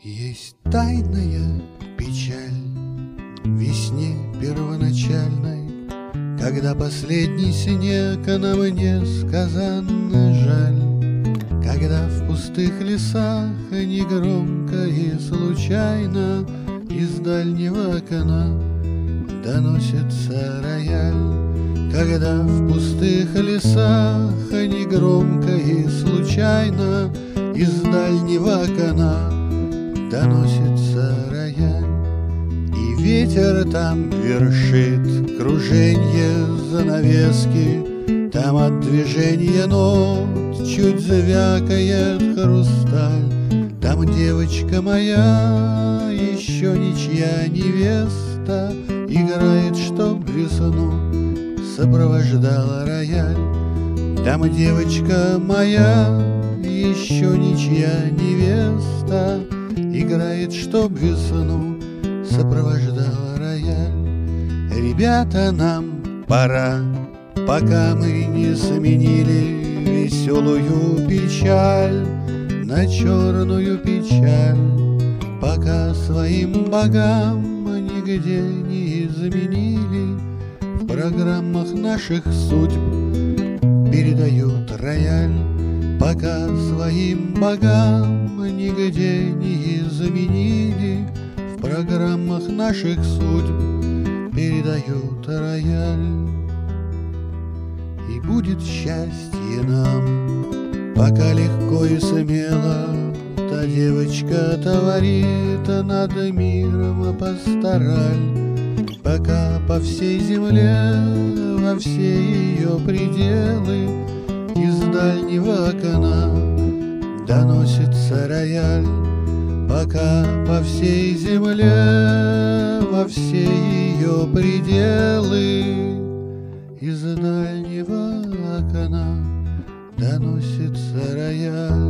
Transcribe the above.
Есть тайная печаль в весне первоначальной, когда последний снег на мне сказанно жаль, когда в пустых лесах негромко и случайно из дальнего окна доносится рояль, когда в пустых лесах негромко и случайно из дальнего окна доносится рояль. И ветер там вершит круженье занавески, там от движения нот чуть звякает хрусталь. Там девочка моя, еще ничья невеста, играет, чтоб весну сопровождала рояль. Там девочка моя, еще ничья невеста, играет, чтоб весну сопровождала рояль. Ребята, нам пора, пока мы не сменили веселую печаль на черную печаль, пока своим богам нигде не изменили. В программах наших судьб передают рояль, пока своим богам нигде не изменили. В программах наших судьб передают рояль. И будет счастье нам, пока легко и смело та девочка творит над миром пастораль, пока по всей земле, во все ее пределы из дальнего окна доносится рояль, пока по всей земле, во все ее пределы из дальнего окна доносится рояль.